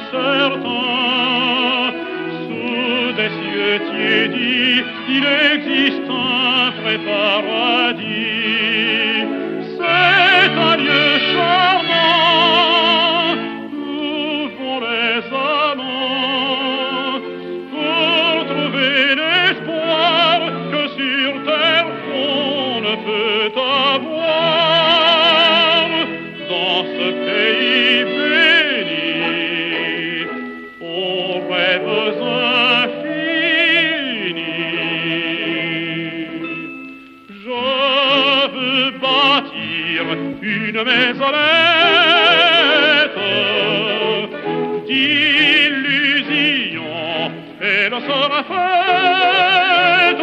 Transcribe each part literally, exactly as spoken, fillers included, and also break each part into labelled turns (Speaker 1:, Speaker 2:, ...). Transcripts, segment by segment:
Speaker 1: incertain. Sous des cieux tiédis, il existe un vrai paradis. C'est un lieu charmant où vont les amants pour trouver l'espoir que sur terre on ne peut avoir. Dans ce pays béni, aux rêves infinis, je veux bâtir une maisonnette d'illusions, elle sera faite.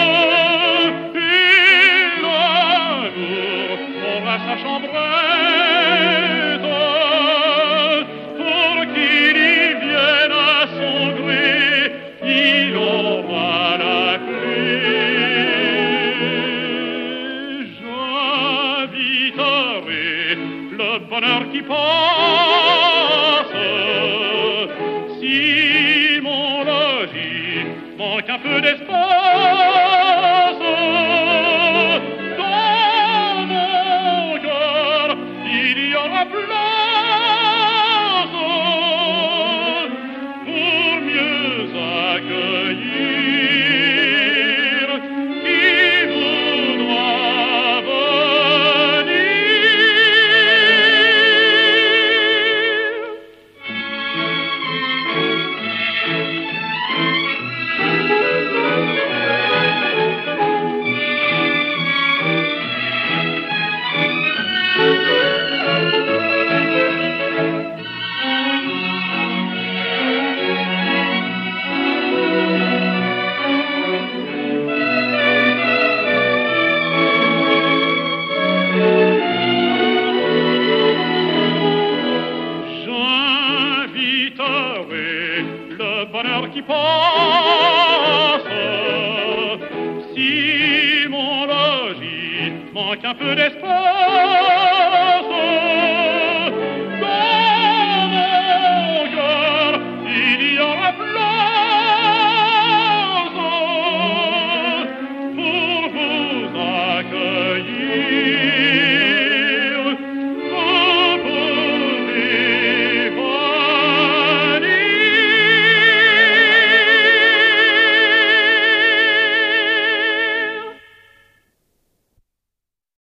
Speaker 1: Et l'amour aura sa chambrette pour qu'il y vienne à son gré, il aura la clé. J'inviterai le bonheur qui passe. Si mon logis manque un peu d'espace, dans mon cœur il y aura place pour mieux accueillir qui voudra venir. J'inviterai le bonheur qui passe. Si mon logis manque un peu d'espace,